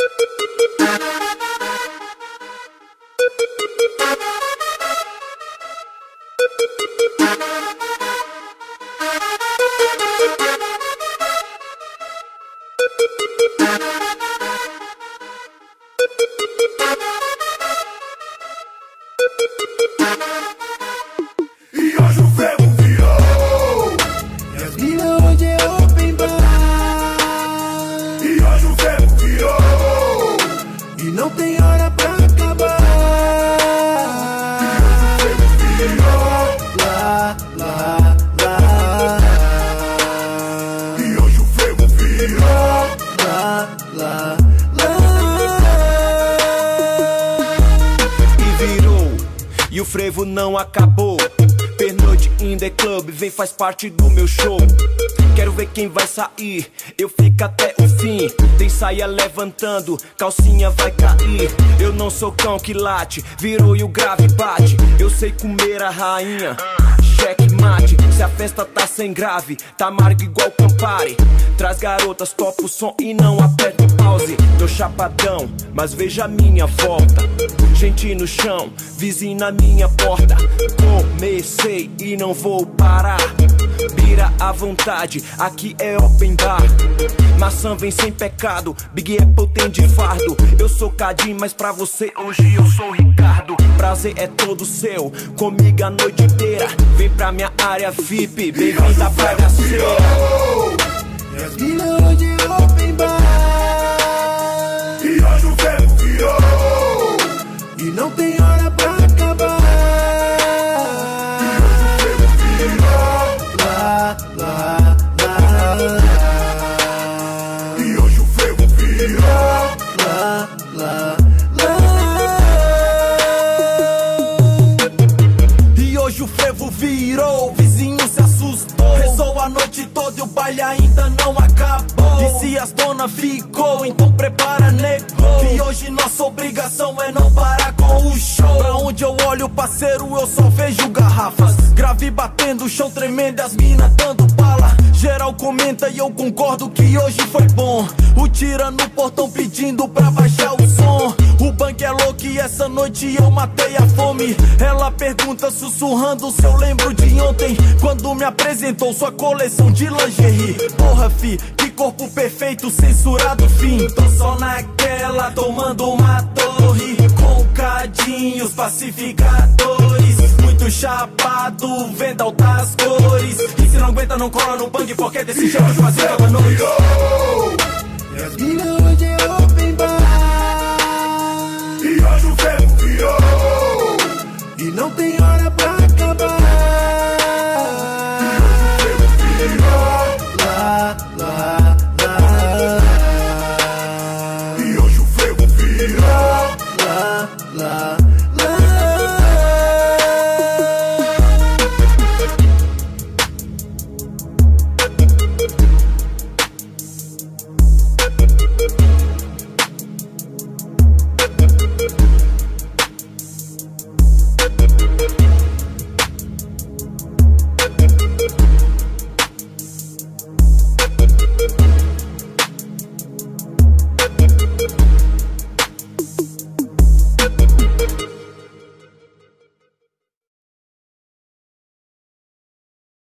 E hoje o frevo virou, e as minas hoje é open bar. e hoje o frevo virou, E não tem hora pra acabar. Lá, lá, lá. e hoje o frevo virou, Lá, lá, lá. E virou, e o frevo não acabou. Pernoite in the club, vem faz parte do meu show. Quero ver quem vai sair, eu fico até o fim. Tem saia levantando, calcinha vai cair. Eu não sou cão que late, virou e o grave bate. Eu sei comer a rainha, cheque mate. Se a festa tá sem grave, tá amargo igual Campari. Traz garotas, topa o som e não aperta o pause. Tô chapadão, mas veja a minha volta. Gente no chão, vizinho na minha porta. Comecei e não vou parar. Bira à vontade, aqui é open bar. Maçã vem sem pecado, Big Apple tem de fardo. Eu sou Cadim, mas pra você hoje eu sou Ricardo. Prazer é todo seu, comigo a noite inteira. Vem pra minha área VIP, bem-vinda pra bagaceira. E as minas hoje é open bar. e hoje o frevo virou, E não tem hora pra acabar. Lá, lá, lá. e hoje o frevo virou, Lá, lá, lá. E hoje o frevo virou, vizinho se assustou. Rezou a noite toda e o baile ainda não acabou. E se as dona ficou, então prepara, nego. E hoje nossa obrigação é não parar com o show. Pra onde eu olho, parceiro, eu só vejo garrafas. Grave batendo, o chão tremendo, as minas dando bala. Geral comenta e eu concordo que hoje foi bom. O tira no portão pedindo pra baixar o som. O bang é louco e essa noite eu matei a fome. Ela pergunta sussurrando se eu lembro de ontem, quando me apresentou sua coleção de lingerie. Porra, fi, que corpo perfeito, censurado, fim. Tô só naquela, tomando uma torre, com cadinhos pacificadores. Muito chapado, vendo altas cores. E se não aguenta, não cola no bang, porque desse jeito eu fazia toda noite.